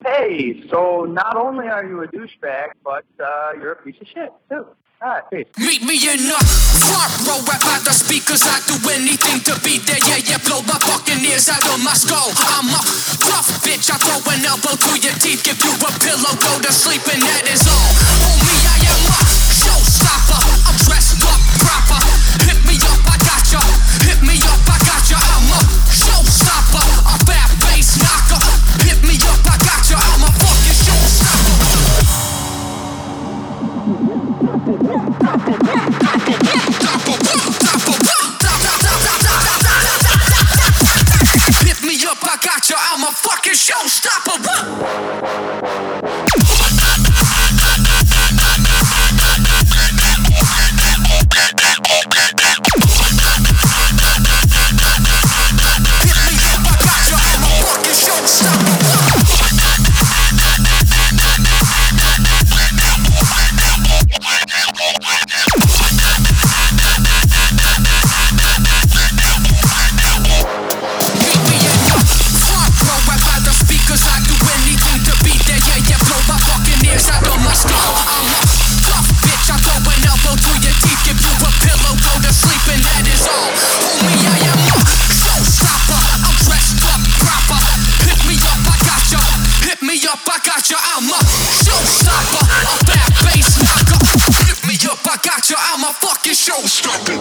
Hey, so not only are you a douchebag, but you're a piece of shit, too. Alright, peace. Meet me in the front row, right by the speakers. I do anything to be there. Yeah, blow my fucking ears out of my skull. I'm a tough bitch. I throw an elbow through your teeth, give you a pillow, go to sleep, and that is all. Homie, I am a showstopper. I'm dressed up proper. Hit me up, I got ya. Hit me up, I got ya. I'm a showstopper, a bad bass knocker. Hit me up, I got ya. I'm a fucking showstopper. Hit me up, I got ya. I'm a fucking showstopper. I'm a fucking showstopper.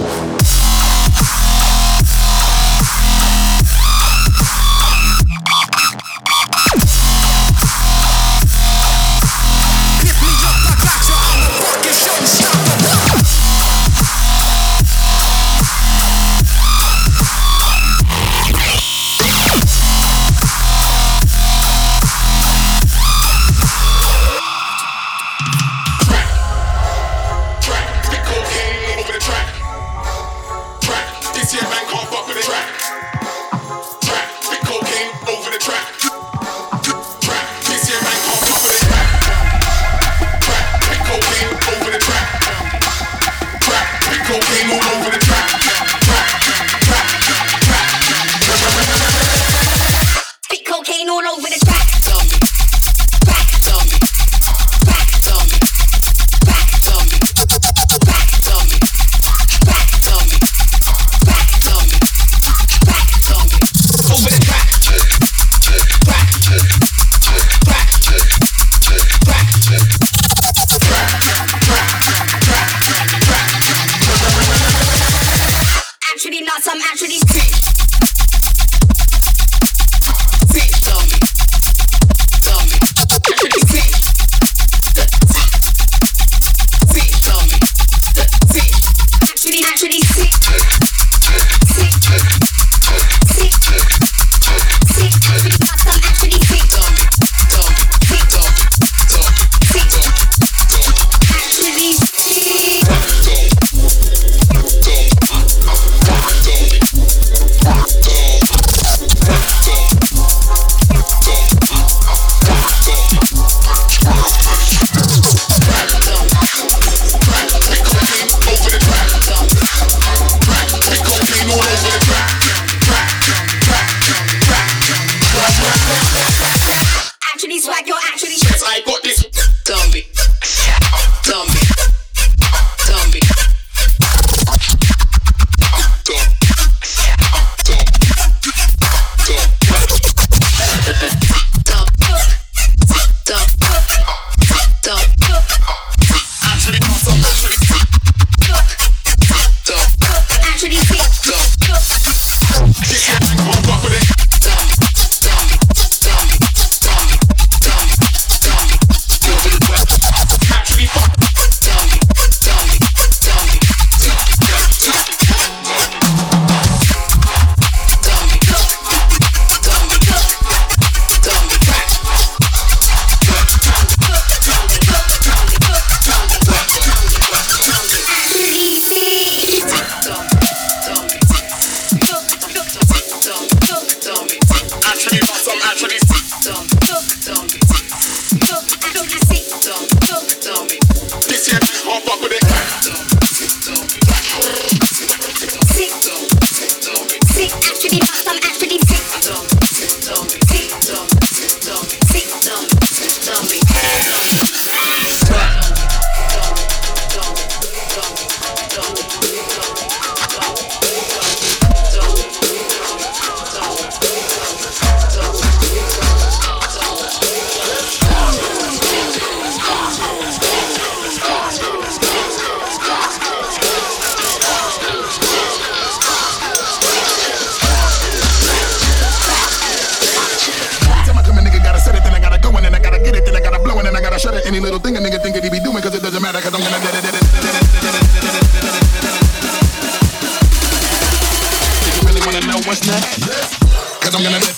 any little thing a nigga think that he be doing, cause it doesn't matter, cause I'm gonna if you really wanna know what's next, cause I'm gonna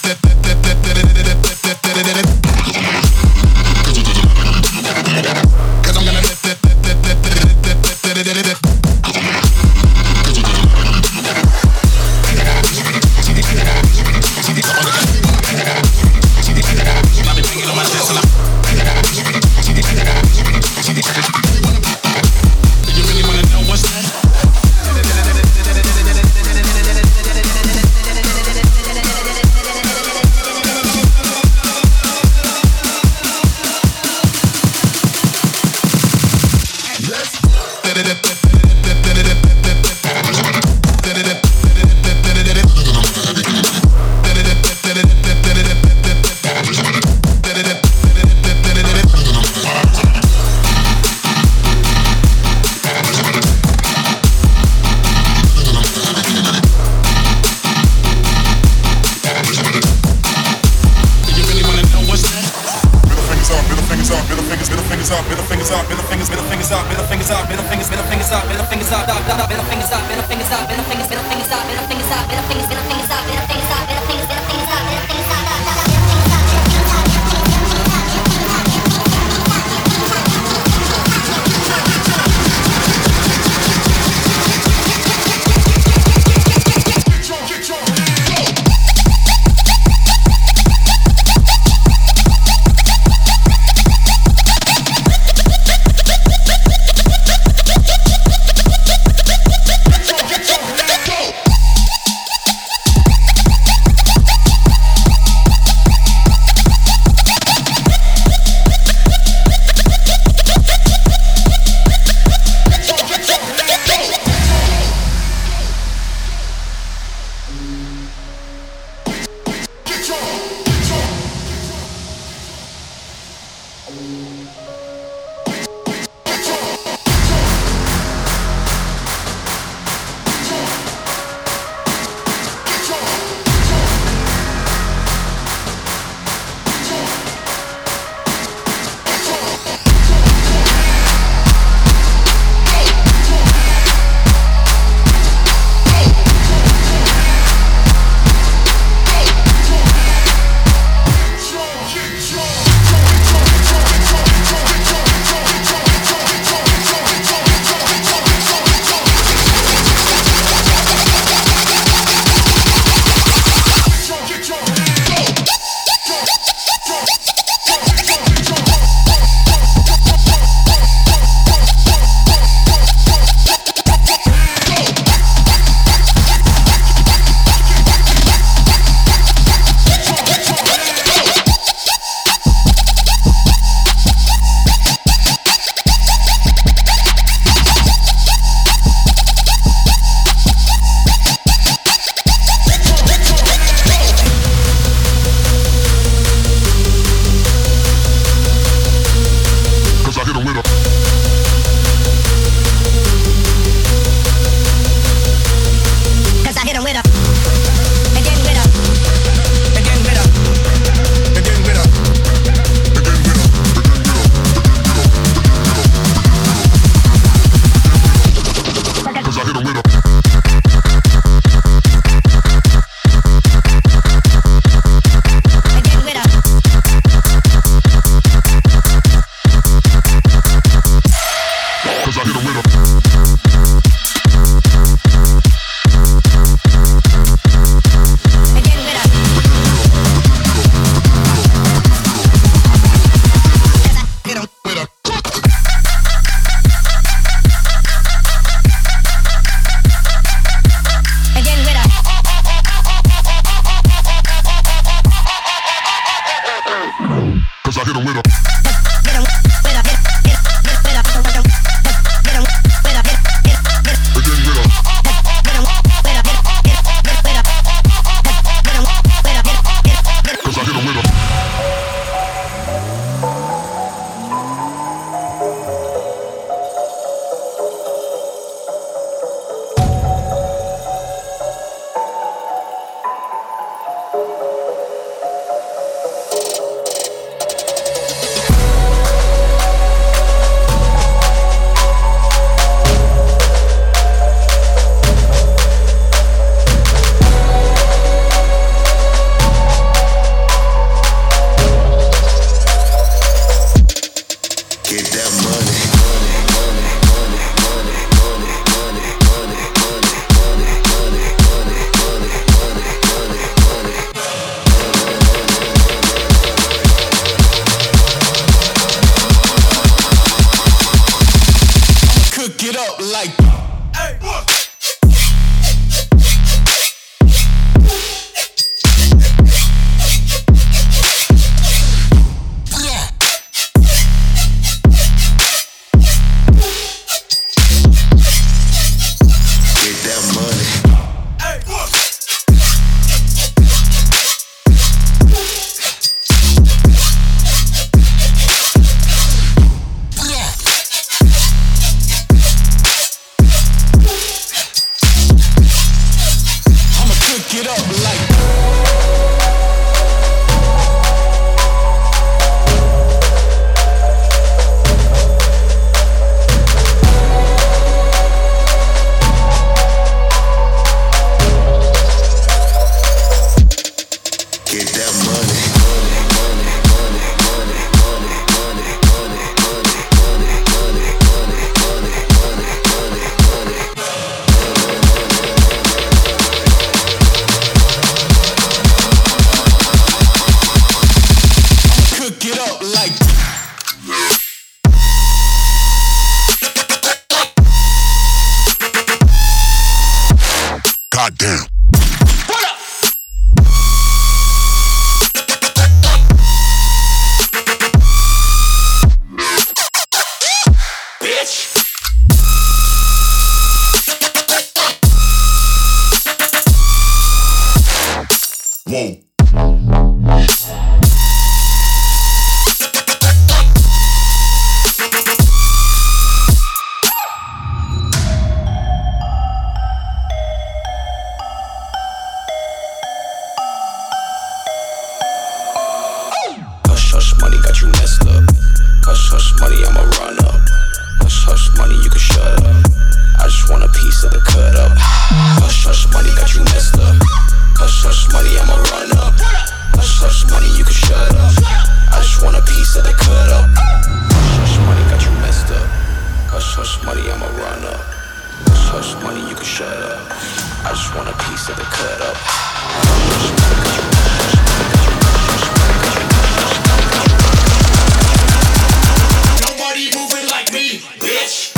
Goddamn. Whoa. Hush, hush, money got you messed up. Hush, hush, money, I'ma run up. Hush, hush, money, you can shut up. I just want a piece of the cut up. Hush, hush, money got you messed up. Hush, hush, money, I'ma run up. Hush, hush, money, you can shut up. I just want a piece of the cut up. Hush, hush, money got you messed up. Hush, hush, money, I'ma run up. Hush, hush, money, you can shut up. I just want a piece of the cut up. Hush, hush, money got you messed up. Nobody moving like me, bitch.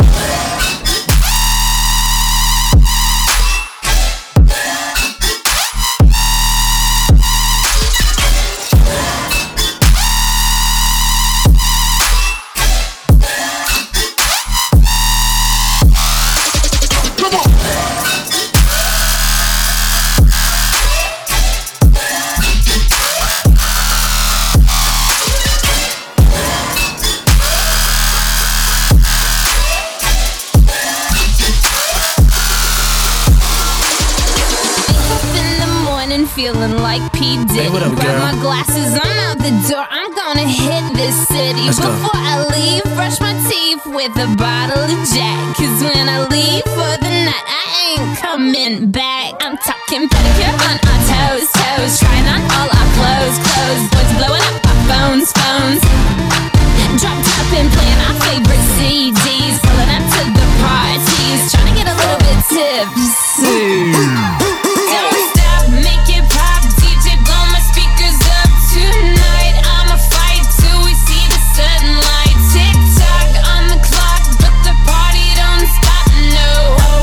Feeling like P. Diddy. Hey, what up, grab girl? my glasses, I'm out the door. I'm gonna hit this city. Let's go. Before I leave, brush my teeth with a bottle of Jack. Cause when I leave for the night, I ain't coming back. I'm talking pedicure on our toes, toes. Trying on all our clothes, clothes. Boys blowing up our phones, phones. Drop top and playing our favorite CDs. Pulling up to the parties. Trying to get a little bit tipsy. Don't stop, make it pop. DJ, blow my speakers up tonight. I'ma fight till we see the sunlight. Tick tock on the clock, but the party don't stop. No.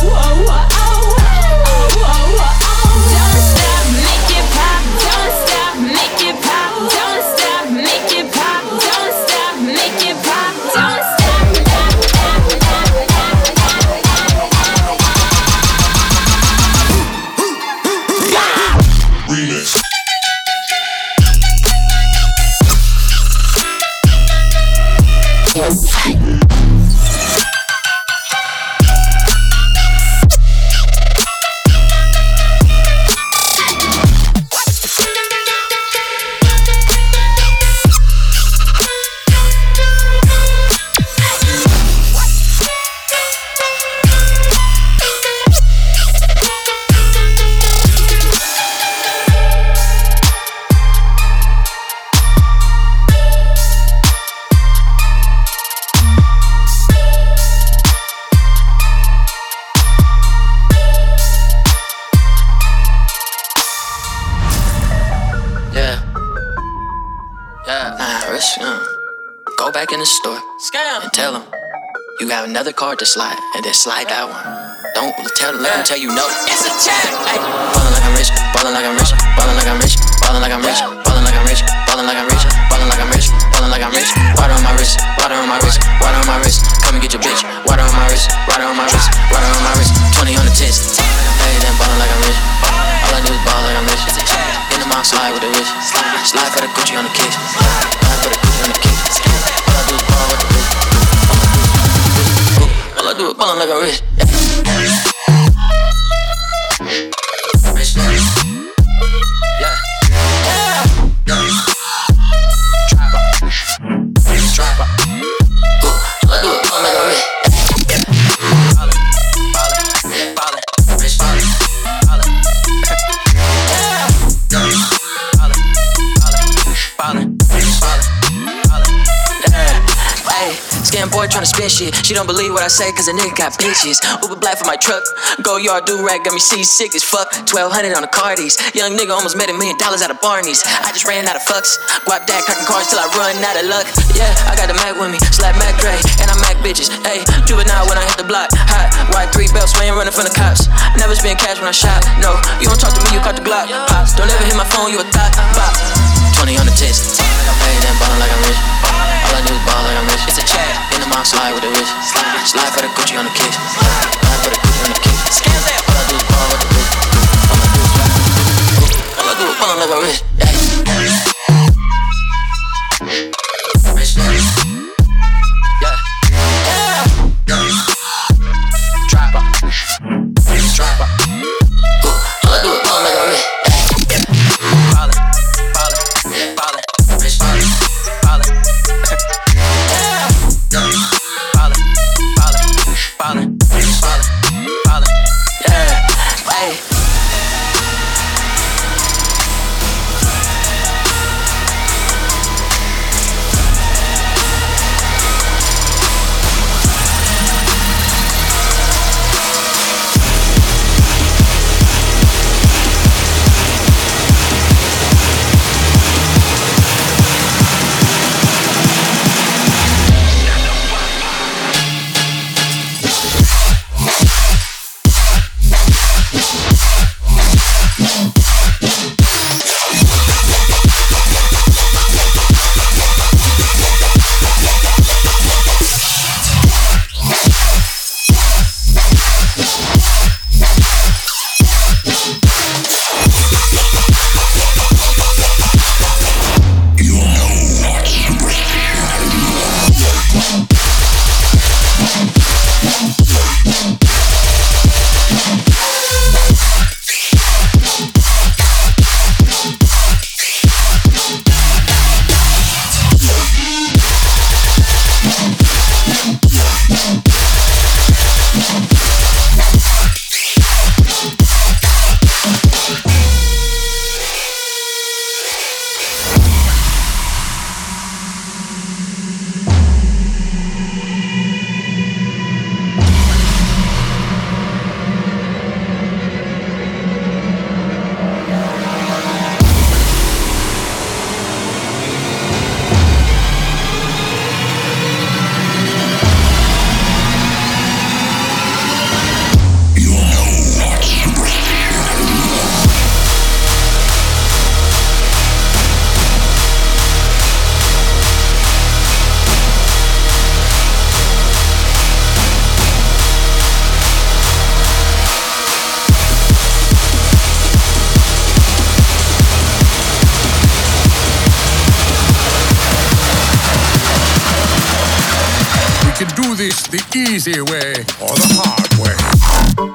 Don't stop, make it pop. Don't stop, make it pop. Don't stop, make it pop. Don't stop, make it pop. Don't stop. Remix. Go back in the store and tell them you have another card to slide, and then slide that one. Don't tell them, let them tell you no. It's a check. Ay. Ballin' like I'm rich, ballin' like I'm rich, ballin' like I'm rich, ballin' like I'm rich, ballin' like I'm rich, ballin' like I'm rich, ballin' like I'm rich, ballin' like I'm rich. Water on my wrist, water on my wrist, water on my wrist. Come and get your bitch. Water on my wrist, water on my wrist, water on my wrist. 20 on the test. Hey, then ballin' like I'm rich. All I do is ball like I'm rich. In the mouth, slide with the wrist. Slide for the Gucci on the kicks. Slide for the Gucci on the kicks. All I do is ball with the wrist. All I do is ballin' like I'm rich. Scam boy tryna spin shit. She don't believe what I say cause a nigga got bitches. Uber black for my truck. Go yard do rag got me seasick as fuck. 1200 on the Cardis. Young nigga almost made $1 million out of Barney's. I just ran out of fucks. Guap that cracking cars till I run out of luck. Yeah, I got the Mac with me. Slap Mac Dre and I Mac bitches. Hey, do it now when I hit the block. Hot, white 3 belts, swaying running from the cops. Never spend cash when I shot. No, you don't talk to me, you caught the Glock. Pops, don't ever hit my phone, you a thought. Bop, 20 on the test. Hey, then ballin' like I'm rich. All I do is ball like I'm rich. It's a chat in the mouth, slide with the wrist. Slide for the Gucci on the kicks. Slide for the Gucci on the kicks. Scams that. All I do is ball with the wrist. All I do is ball like I'm rich. The easy way or the hard way.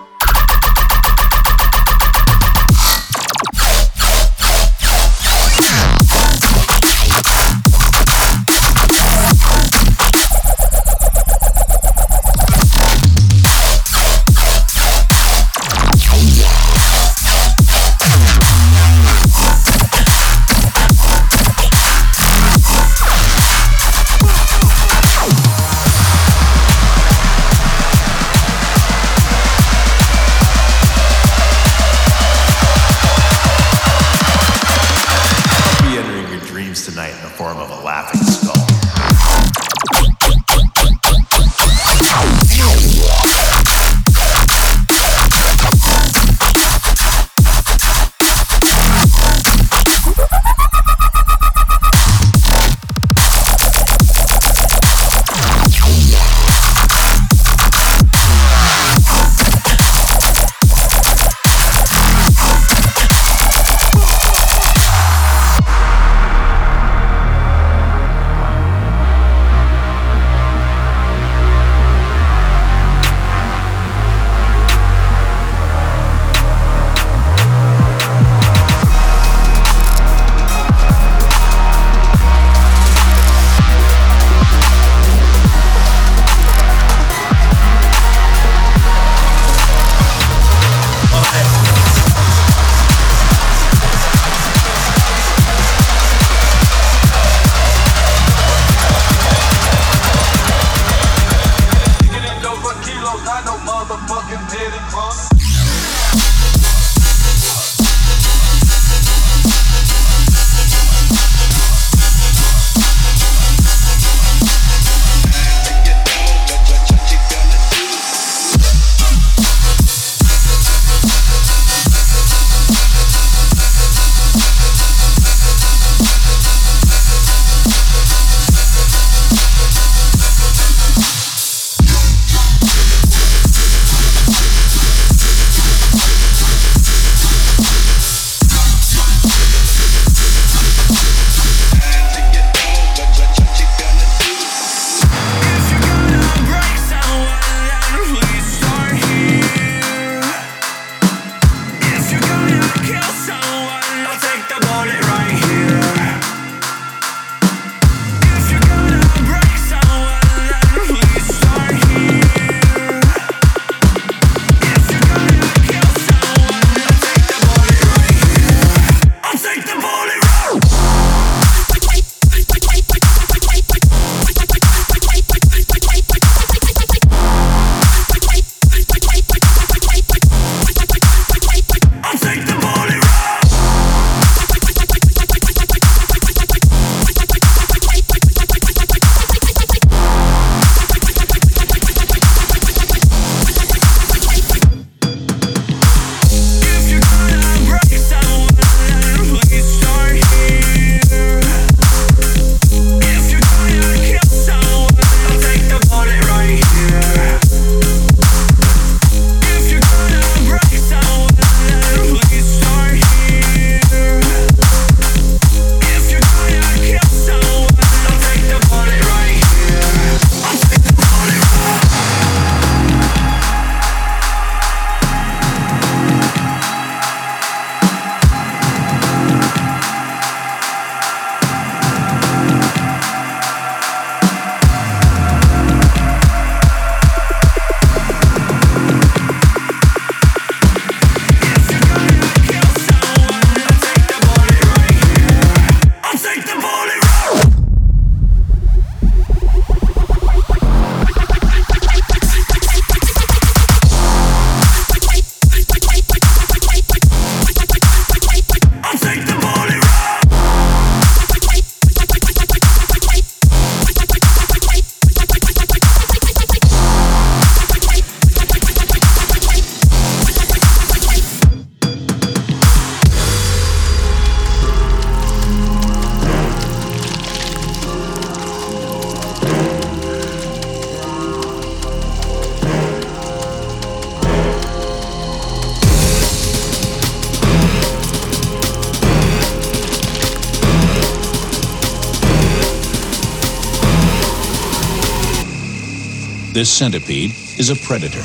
This centipede is a predator.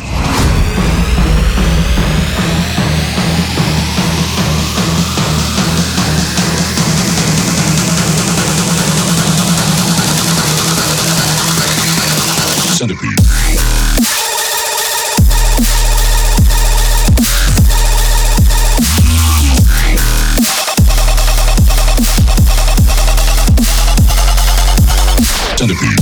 Centipede. Centipede.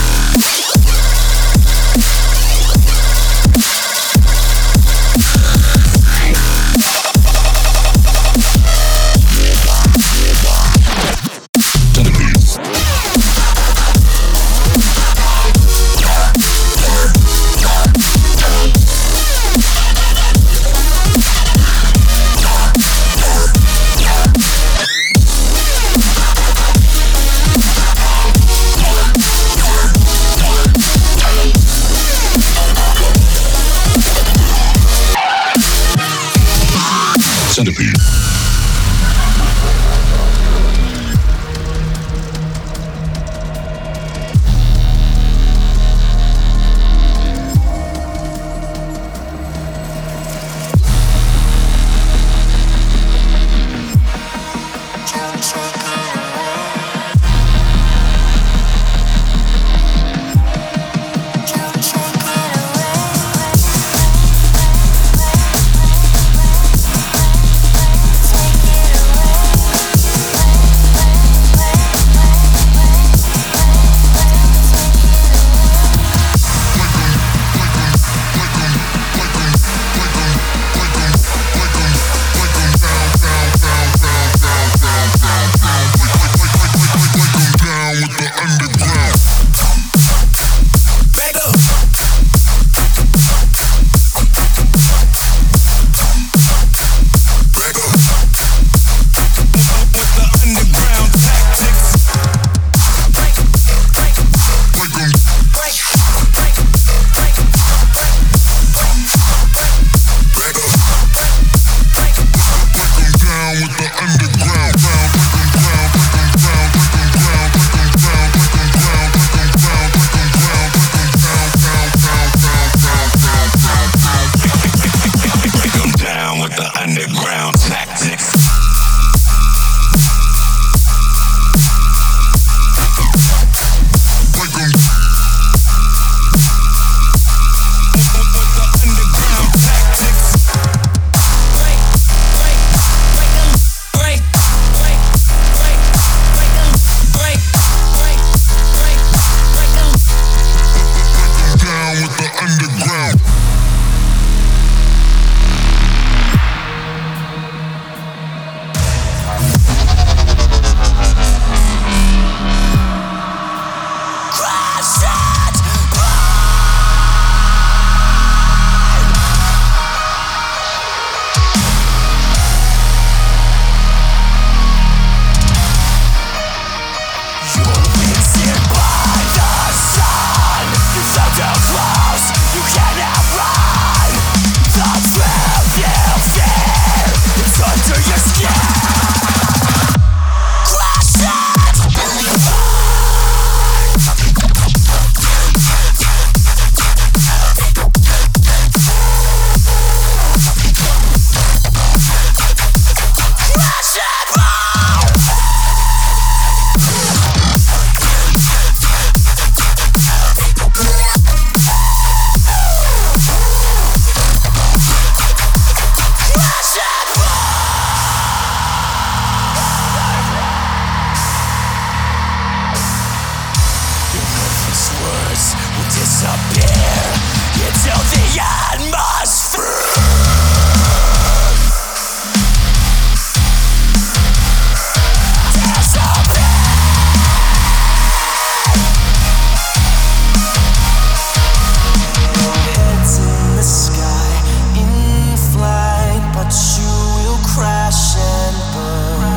Centipede.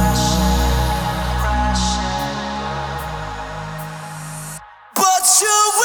But you